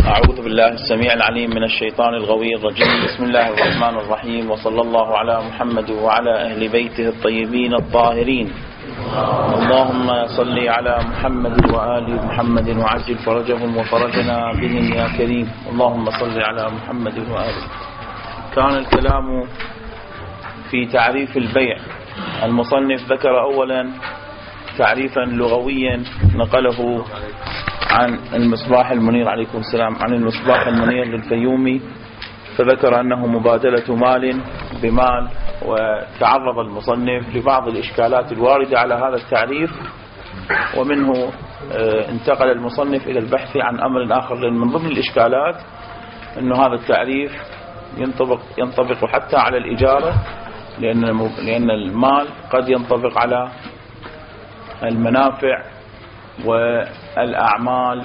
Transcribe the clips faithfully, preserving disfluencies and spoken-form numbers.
أعوذ بالله السميع العليم من الشيطان الغوي الرجيم. بسم الله الرحمن الرحيم، وصلى الله على محمد وعلى أهل بيته الطيبين الطاهرين. اللهم صل على محمد وآل محمد وعجل فرجهم وفرجنا بهم يا كريم. اللهم صل على محمد وآله. كان الكلام في تعريف البيع. المصنف ذكر أولا تعريفا لغويا نقله عن المصباح المنير عليكم السلام عن المصباح المنير للفيومي، فذكر أنه مبادلة مال بمال، وتعرض المصنف لبعض الإشكالات الواردة على هذا التعريف، ومنه انتقل المصنف إلى البحث عن أمر آخر، لأن من ضمن الإشكالات أنه هذا التعريف ينطبق ينطبق حتى على الإجارة، لأن لأن المال قد ينطبق على المنافع والأعمال،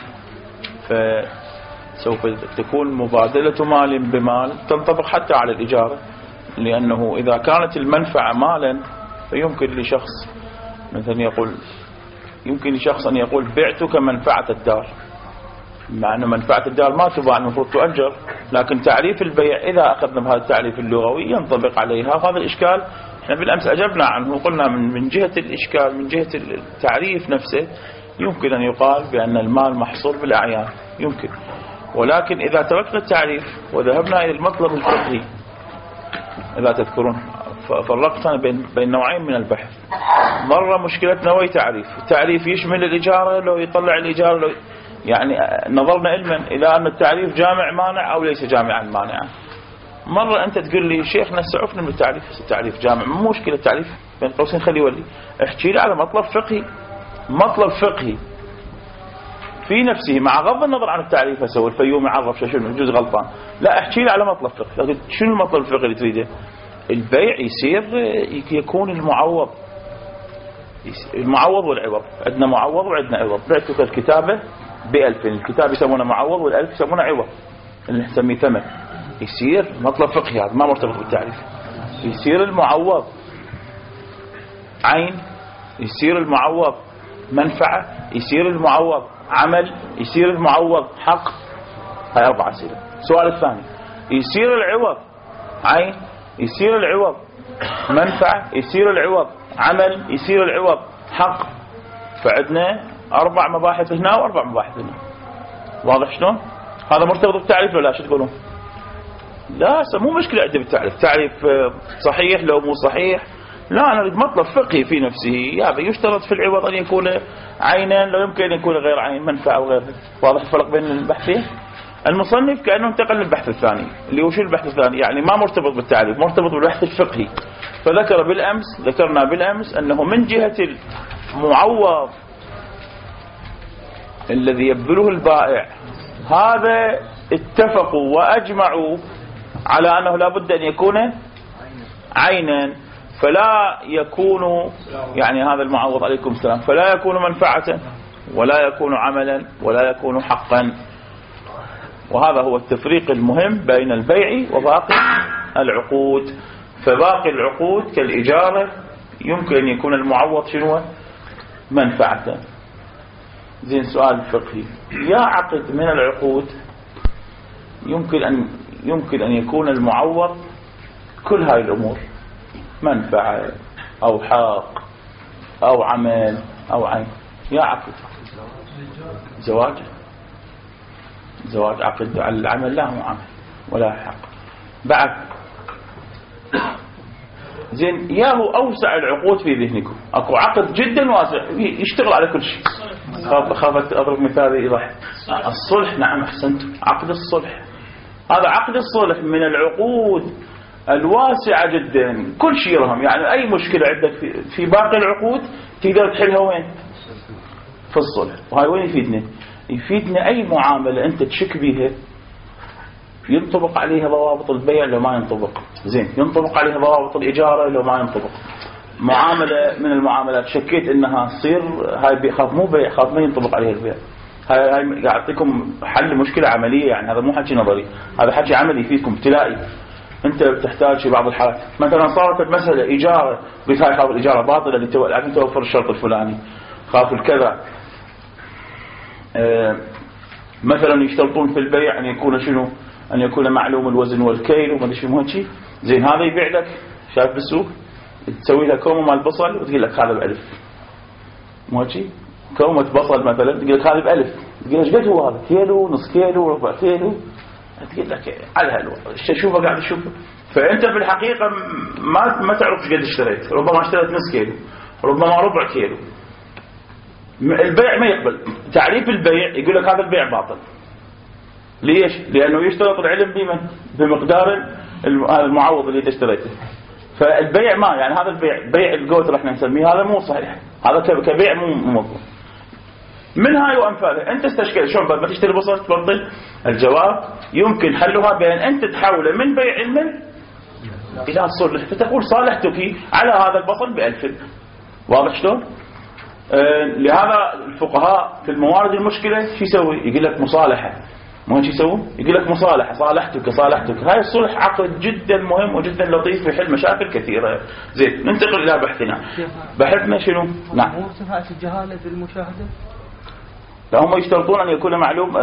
فسوف تكون مبادلة مال بمال تنطبق حتى على الإجارة، لأنه إذا كانت المنفعة مالا فيمكن لشخص مثلا يقول يمكن لشخص أن يقول بعتك منفعة الدار، مع أن منفعة الدار ما تباع، المفروض تؤجر، لكن تعريف البيع إذا أخذنا بهذا التعريف اللغوي ينطبق عليها. هذا الإشكال احنا بالأمس أجبنا عنه، قلنا من من جهة الإشكال من جهة التعريف نفسه يمكن أن يقال بأن المال محصور بالأعيان، يمكن، ولكن إذا تركنا التعريف وذهبنا إلى المطلب الفقهي، إذا تذكرون فرقنا بين بين نوعين من البحث. مرة مشكلتنا وهي تعريف التعريف يشمل الإجارة لو يطلع الإجارة لو يعني نظرنا علما إلى أن التعريف جامع مانع أو ليس جامعا مانعا. مرة أنت تقول لي شيخنا استعفنا من التعريف، التعريف جامع، مو مشكلة التعريف بين قوسين خلي يولي، احكي لي على مطلب فقهي، مطلب فقهي في نفسه مع غض النظر عن التعريف. هسه الفيومي عرف شنو يجوز غلطان، لا احكي لي على مطلب فقهي. لكن شنو المطلب الفقهي اللي تريده؟ البيع يصير يكون المعوض المعوض والعوض، عندنا معوض وعندنا عوض. بعتك الكتابة بألف، الكتاب يسمونه معوض والألف يسمونه عوض اللي نسميه ثمن. يصير مطلب فقهي هذا ما مرتبط بالتعريف. يصير المعوض عين، يصير المعوض منفعة، يصير المعوض عمل، يصير المعوض حق. هاي أربع أسئلة. السؤال الثاني، يصير العوض عين، يصير العوض منفعة، يصير العوض عمل، يصير العوض حق. فعندنا أربع مباحث هنا وأربع مباحث هنا. واضح شلون؟ هذا مرتبط بالتعريف ولا شو تقولون؟ لا مو مشكلة عندي بالتعريف، تعريف صحيح لو مو صحيح، لا أنا أريد مطلب فقهي في نفسه. هذا يشترط في العوض أن يكون عينا، لو يمكن أن يكون غير عين، منفعة وغيرها. واضح الفرق بين البحثين؟ المصنف كأنه انتقل للبحث الثاني اللي هو شو البحث الثاني، يعني ما مرتبط بالتعريف، مرتبط بالبحث الفقهي. فذكر بالأمس ذكرنا بالأمس أنه من جهة المعوض الذي يبذله البائع، هذا اتفقوا وأجمعوا على أنه لا بد أن يكون عينا، فلا يكون يعني هذا المعوض عليكم السلام فلا يكون منفعة ولا يكون عملا ولا يكون حقا. وهذا هو التفريق المهم بين البيع وباقي العقود. فباقي العقود كالإجارة يمكن أن يكون المعوض شنو؟ منفعة. زين، سؤال فقهي، يا عقد من العقود يمكن أن يمكن أن يكون المعوض كل هاي الأمور، منفعة أو حق أو عمل أو عين. يا عقد زواج زواج عقد على العمل، لا مو عمل ولا حق بعد. زين، يا هو أوسع العقود في ذهنكم، أكو عقد جدا واسع يشتغل على كل شيء. خافت أضرب مثال يضحك. الصلح، نعم أحسنت، عقد الصلح هذا عقد الصلح من العقود الواسعة جدا، كل شيء يرهم، يعني أي مشكلة عندك في, في باقي العقود تقدر تحلها وين؟ في الصلح. وهاي وين يفيدنا؟ يفيدنا أي معاملة أنت تشك بيها ينطبق عليها ضوابط البيع لو ما ينطبق. زين، ينطبق عليها ضوابط الإجارة لو ما ينطبق. معاملة من المعاملات شكيت إنها تصير، هاي خاف مو بيع، خاف ما ينطبق عليها البيع. هاي هاي أعطيكم حل مشكلة عملية، يعني هذا مو حكي نظري، هذا حكي عملي فيكم ابتلائي. أنت بتحتاج في بعض الحالات مثلا صارت المسألة إجارة، قلت هاي خاف الإجارة باطلة لكن توفر الشرط الفلاني، خاف الكذا. أه مثلا يشترطون في البيع أن يكون شنو أن يكون معلوم الوزن والكيل وما أدري شنو هالشيء. زين هذا يبيع لك شايف بالسوق تسوي له كومة مال بصل وتقول لك هذا بألف، مو هالشيء كومة بصل مثلا تقول لك هذا بألف، تقول ايش قد هو هذا كيلو نص كيلو ربع كيلو، تقول لك على هالو شوفه قاعد تشوفه. فأنت في الحقيقة ما ما تعرف ايش قد اشتريت، ربما اشتريت نص كيلو ربما ربع كيلو. البيع ما يقبل تعريف البيع، يقول لك هذا البيع باطل. ليش؟ لأنه يشترط العلم بمن بمقدار المعوض اللي اشتريته. فالبيع ما يعني هذا البيع بيع الجوت راح نسميه هذا مو صحيح، هذا كبيع مو مضبوط. من هاي وأمثاله أنت استشكل شلون ما تشتري بصل تبطل؟ الجواب يمكن حلها بأن أنت تحوله من بيع المن إلى الصلح، فتقول صالحتك على هذا البصل بألف. واضح شلون؟ آه لهذا الفقهاء في الموارد المشكلة شو يسوي؟ يقول لك مصالحة، مو شو يسوي؟ يقول لك مصالحة صالحتك صالحتك. هاي الصلح عقد جدا مهم وجدا لطيف في حل مشاكل كثيرة. زين ننتقل إلى بحثنا. بحثنا شنو؟ نعم. مو ارتفاع الجهالة في المشاهدة؟ لا هم يشترطون أن يكون معلوم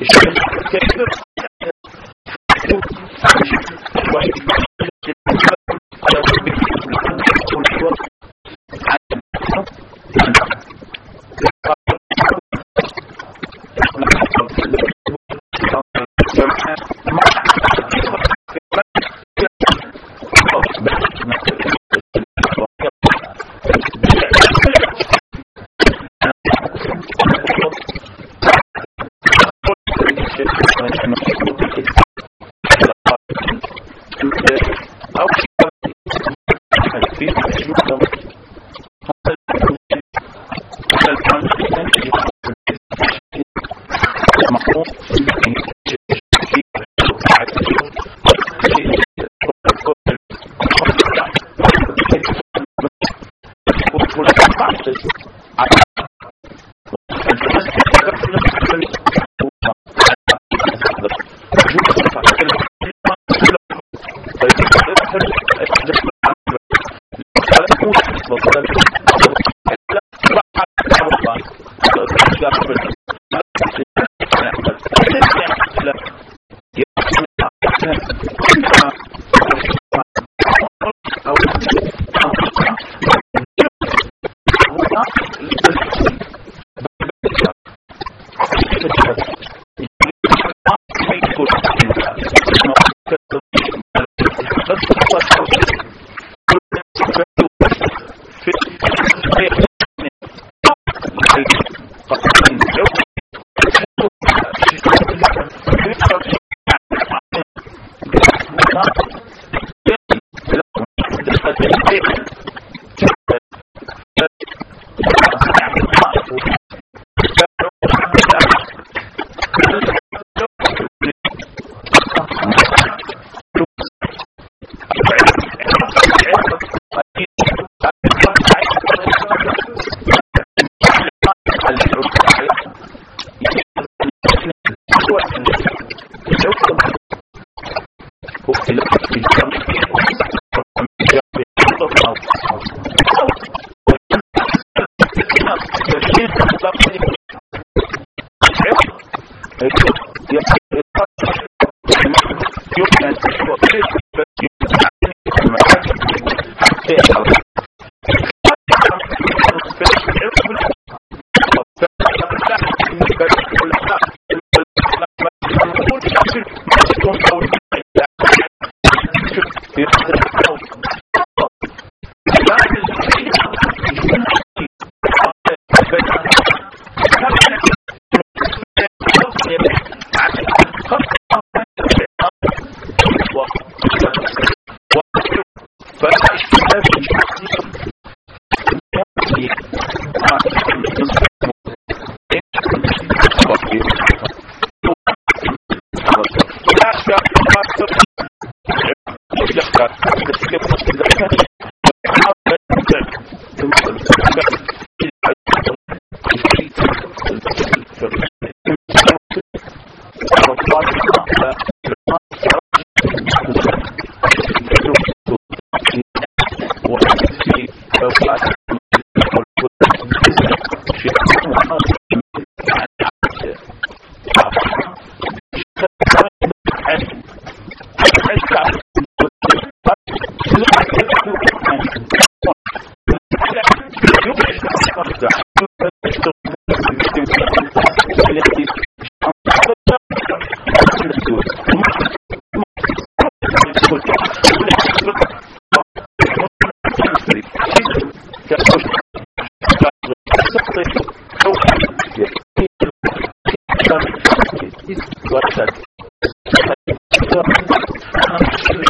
What's that?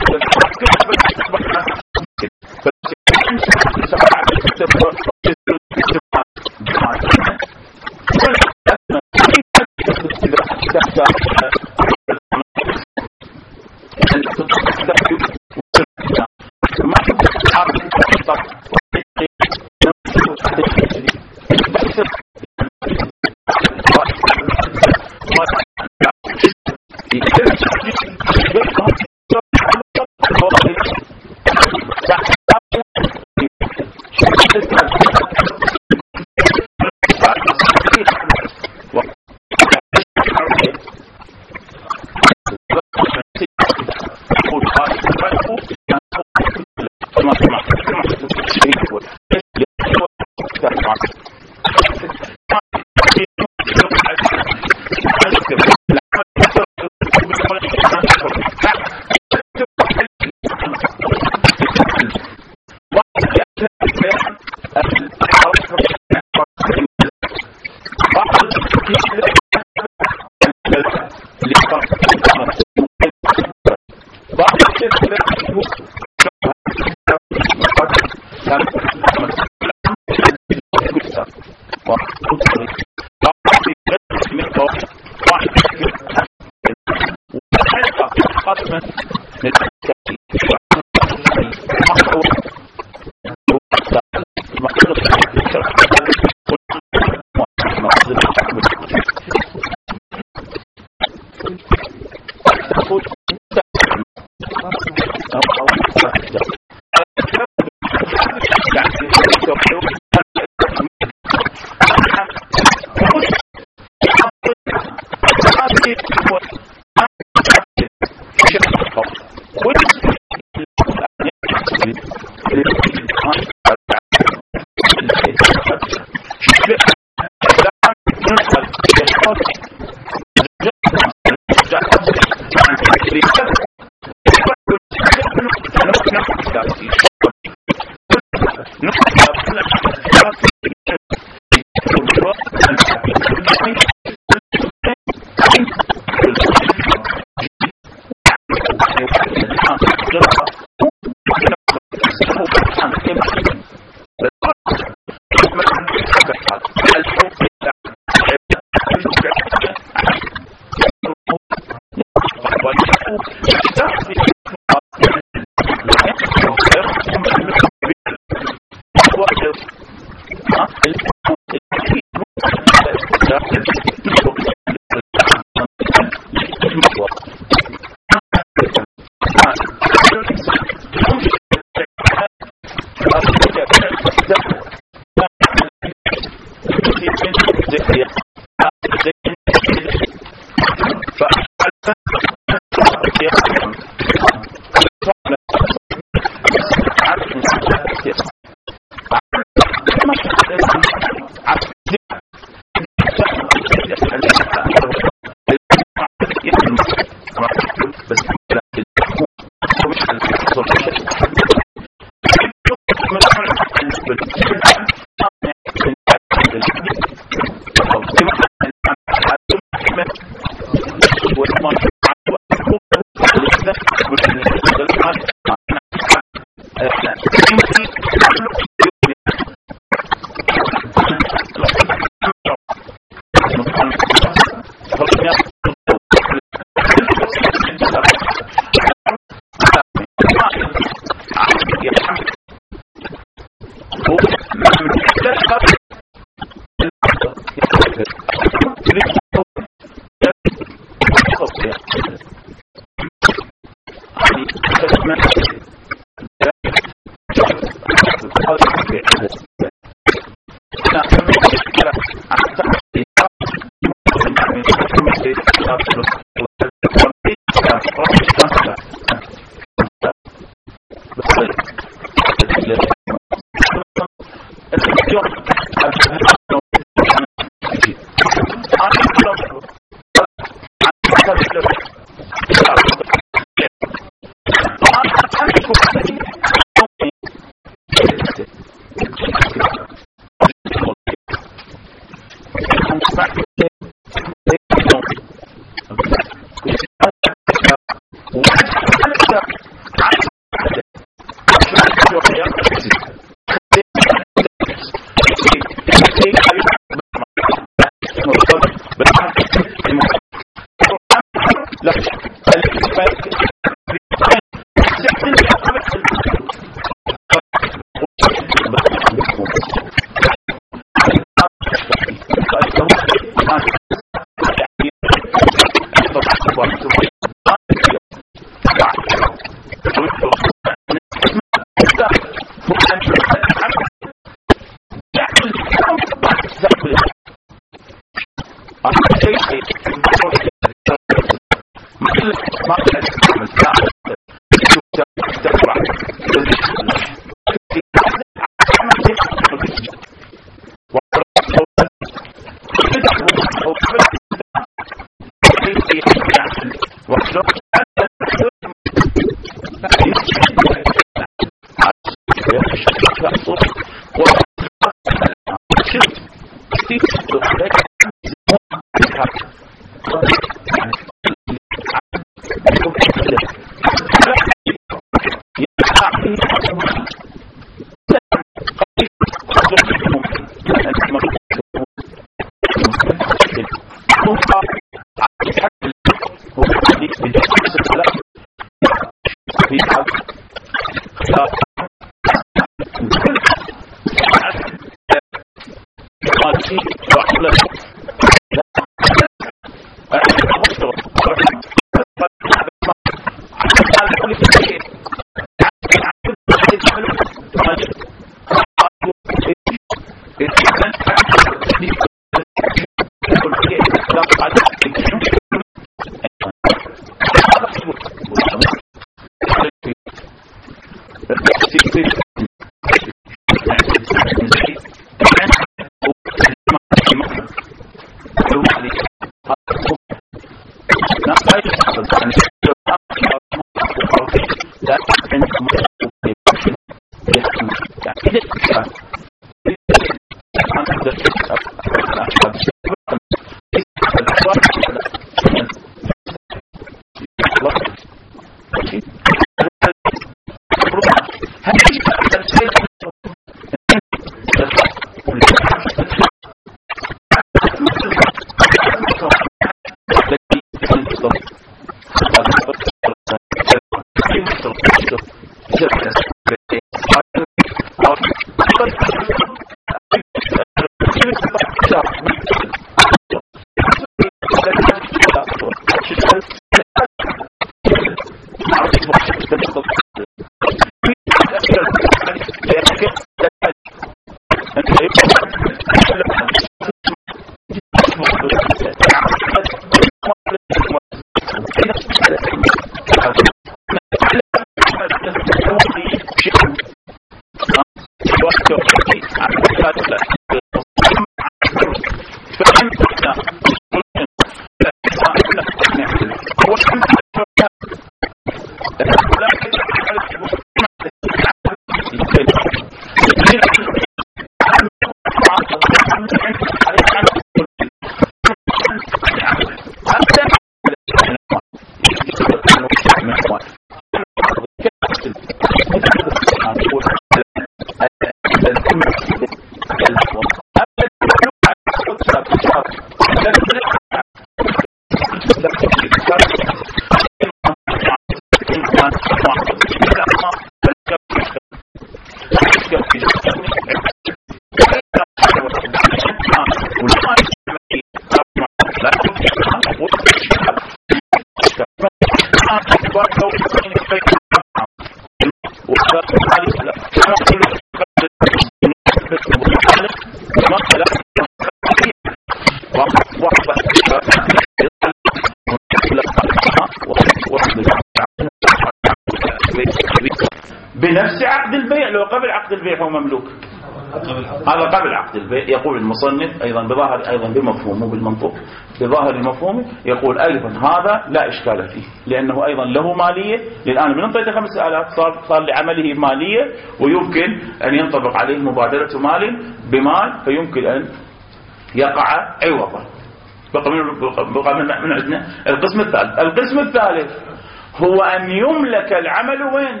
بنفس عقد البيع. لو قبل عقد البيع هو مملوك، هذا قبل عقد البيع. يقول المصنف أيضا بظاهر أيضا بمفهومه بالمنطق بظاهر المفهوم، يقول أيضا هذا لا إشكال فيه، لأنه أيضا له مالية. للآن من انطيته خمس آلاف صار صار لعمله مالية، ويمكن أن ينطبق عليه مبادلة مال بمال، فيمكن أن يقع عوضا. بقى من بقى من من عندنا القسم الثالث. القسم الثالث هو أن يملك العمل وين؟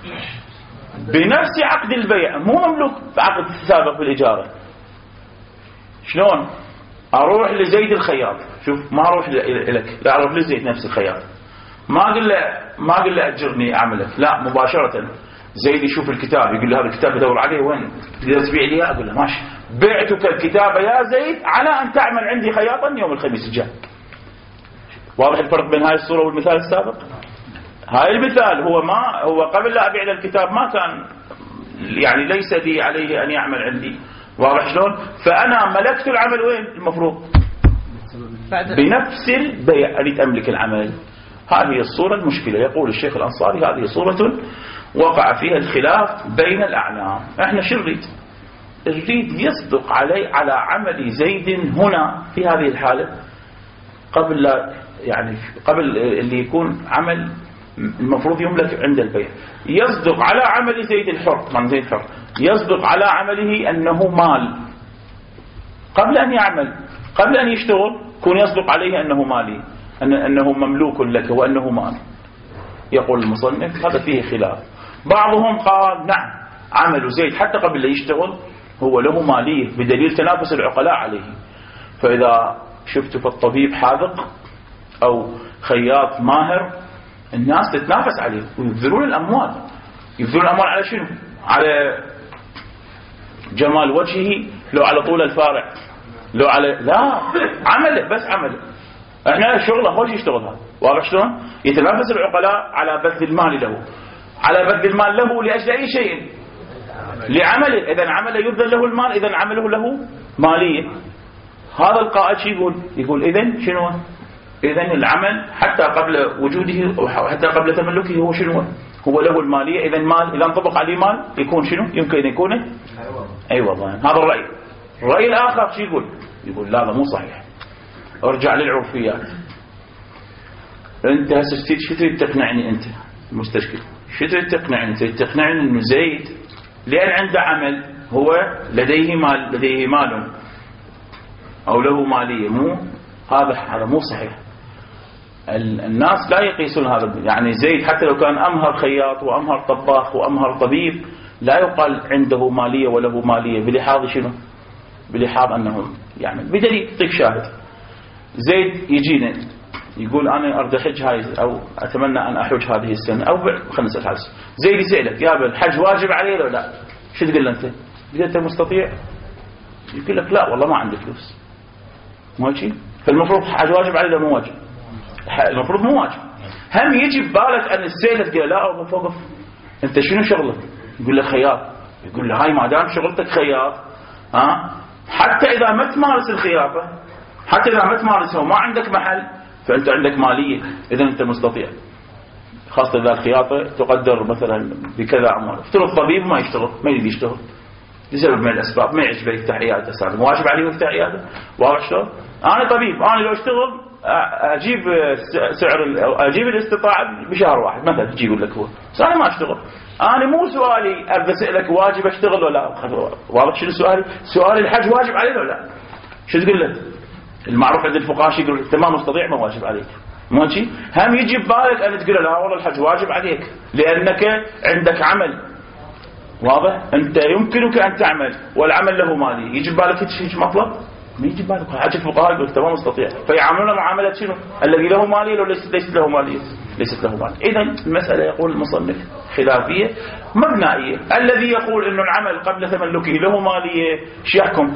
بنفس عقد البيع، مو مملوك بعقد السابق بالإجارة. شلون؟ أروح لزيد الخياط، شوف ما أروح لك، لا أروح لزيد نفس الخياط، ما أقول له ما أقول له أجرني أعملك، لا مباشرة زيد يشوف الكتاب يقول له هذا الكتاب بدور عليه وين؟ تقدر تبيع لي؟ أقول له ماشي، بعتك الكتاب يا زيد على أن تعمل عندي خياطا يوم الخميس الجاي. واضح الفرق بين هاي الصورة والمثال السابق؟ هاي المثال هو ما هو قبل لا أبيع الكتاب ما كان يعني ليس لي عليه أن يعمل عندي. واضح شلون؟ فأنا ملكت العمل وين؟ المفروض بنفس البيع، أريد أملك العمل. هذه الصورة المشكلة. يقول الشيخ الأنصاري هذه صورة وقع فيها الخلاف بين الأعلام. احنا شو نريد؟ نريد يصدق علي على عمل زيد هنا في هذه الحالة قبل لا يعني قبل اللي يكون عمل المفروض يملك عند البيع، يصدق على عمل زيد الحر من زيد الحر، يصدق على عمله أنه مال قبل أن يعمل، قبل أن يشتغل يكون يصدق عليه أنه مالي، أن أنه مملوك لك وأنه مال. يقول المصنف هذا فيه خلاف. بعضهم قال نعم عمل زيد حتى قبل لا يشتغل هو له مالية بدليل تنافس العقلاء عليه. فإذا شفت في الطبيب حاذق أو خياط ماهر الناس تتنافس عليه ويبذلون الأموال. يبذلون الأموال على شنو؟ على جمال وجهه، لو على طول الفارع، لو على لا عمله بس عمله. احنا شغله خوش يشتغل هذا. واضح شلون؟ يتنافس العقلاء على بذل المال له، على بذل المال له لأجل أي شيء؟ لعمله. إذا عمله يبذل له المال، إذا عمله له مالية. هذا القائد شو يقول؟ يقول إذن شنو؟ إذن العمل حتى قبل وجوده وحتى قبل تملكه هو شنو؟ هو له المالية. إذن مال إذا انطبق عليه مال يكون شنو؟ يمكن أن يكون عوضا. هذا الرأي. الرأي الآخر شو يقول؟ يقول لا هذا مو صحيح، ارجع للعرفيات. أنت هسه شو تريد تقنعني؟ أنت المستشكل شو تريد تقنعني؟ تريد تقنعني إنه زيد لأن عنده عمل هو لديه مال، لديه مال أو له مالية. مو هذا هذا مو صحيح. الناس لا يقيسون هذا. يعني زيد حتى لو كان أمهر خياط وأمهر طباخ وأمهر طبيب لا يقال عنده مالية وله مالية بلحاظ شنو؟ بلحاظ أنه يعني بدليل. يعطيك شاهد. زيد يجينا يقول أنا أريد أحج هاي أو أتمنى أن أحج هذه السنة أو خلنا نسأل حاجة. زيد يسألك يا الحج واجب عليه ولا لا؟ شو تقول أنت؟ إذا أنت مستطيع يقول لك لا والله ما عندي فلوس. مو شيء. فالمفروض حج واجب عليه ولا مو واجب؟ المفروض مو واجب. هم يجي ببالك أن السيدة تقول لا أوقف أوقف أنت شنو شغلك؟ يقول لك خياط. يقول له هاي ما دام شغلتك خياط ها حتى إذا ما تمارس الخياطة، حتى إذا ما تمارسها وما عندك محل فأنت عندك مالية، إذا أنت مستطيع. خاصة إذا الخياطة تقدر مثلا بكذا أموال. افترض طبيب ما يشتغل، ما يريد يشتغل لسبب من الأسباب، ما يعجبه يفتح عيادة، صار واجب عليه يفتح عيادة. واضح شلون؟ أنا طبيب، أنا لو اشتغل أجيب سعر أجيب الاستطاعة بشهر واحد مثلا، تجي يقول لك هو بس أنا ما أشتغل. أنا مو سؤالي أبى أسألك واجب أشتغل ولا. واضح شنو سؤالي؟ سؤالي الحج واجب عليه ولا لا؟ شو تقول له؟ المعروف عند الفقهاء يقول أنت ما مستطيع ما واجب عليك. ماشي. هم يجي ببالك أن تقول لا والله الحج واجب عليك لأنك عندك عمل. واضح؟ أنت يمكنك أن تعمل والعمل له مالي. يجي ببالك هيك مطلب؟ ما يجي ببالك. حاجة الفقهاء يقول أنت ما مستطيع، فيعاملون معاملة شنو؟ الذي له مالي لو ليست ليست له مالية، ليست له مالية. إذن المسألة يقول المصنف خلافية مبنائية. الذي يقول إنه العمل قبل تملكه له مالية شو يحكم؟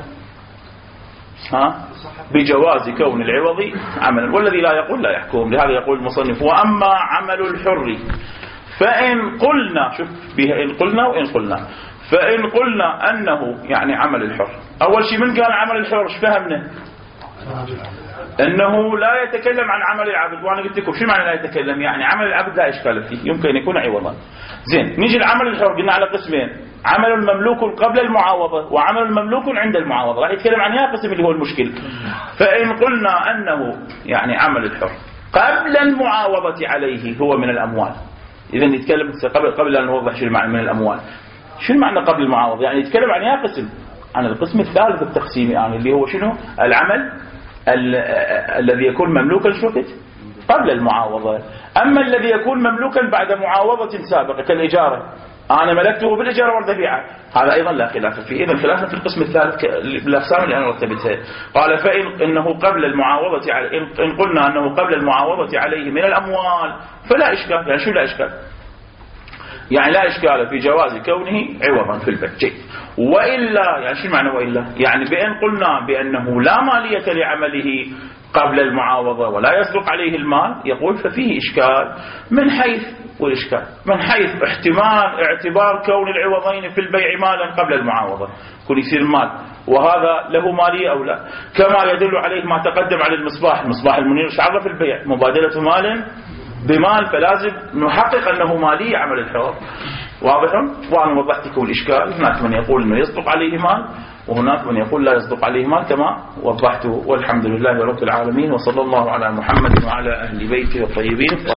ها؟ بجواز كون العوض عملا، والذي لا يقول لا يحكم. لهذا يقول المصنف وأما عمل الحر فإن قلنا، شوف بها إن قلنا وإن قلنا، فإن قلنا أنه يعني عمل الحر. أول شيء من قال عمل الحر ايش فهمنا؟ أنه لا يتكلم عن عمل العبد. وأنا قلت لكم شو معنى لا يتكلم؟ يعني عمل العبد لا إشكال فيه، يمكن أن يكون عوضا. زين، نيجي العمل الحر، قلنا على قسمين: عمل مملوك قبل المعاوضة وعمل مملوك عند المعاوضة. راح يتكلم عن هذا القسم اللي هو المشكل. فإن قلنا أنه يعني عمل الحر قبل المعاوضة عليه هو من الأموال، إذا يتكلم قبل قبل أن نوضح شو المعنى من الأموال. شو المعنى قبل المعاوضة؟ يعني يتكلم عن هذا قسم، عن القسم الثالث التقسيمي، يعني اللي هو شنو؟ العمل الذي يكون مملوكا شوكت قبل المعاوضة. أما الذي يكون مملوكا بعد معاوضة سابقة كالإجارة، أنا ملكته بالإجارة والذبيعة، هذا أيضا لا خلاف فيه. إذا خلافنا في القسم الثالث بالأقسام اللي أنا رتبتها. قال: فإن إنه قبل المعاوضة عليه، إن قلنا أنه قبل المعاوضة عليه من الأموال فلا إشكال. يعني شو لا إشكال؟ يعني لا إشكال في جواز كونه عوضا في البيع. وإلا يعني شو معنى وإلا؟ يعني بأن قلنا بأنه لا مالية لعمله قبل المعاوضة ولا يصدق عليه المال، يقول ففيه إشكال من حيث والإشكال من حيث احتمال اعتبار كون العوضين في البيع مالا قبل المعاوضة، كل يصير مال وهذا له مالية أو لا، كما يدل عليه ما تقدم على المصباح. المصباح المنير شعر في البيع مبادلة مال بمال، فلازم نحقق أنه مالية عمل الحر. واضح؟ وأنا وضحت لكم الإشكال. هناك من يقول أنه يصدق عليه مال، وهناك من يقول لا يصدق عليه مال كما وضحته. والحمد لله رب العالمين، وصلى الله على محمد وعلى أهل بيته الطيبين.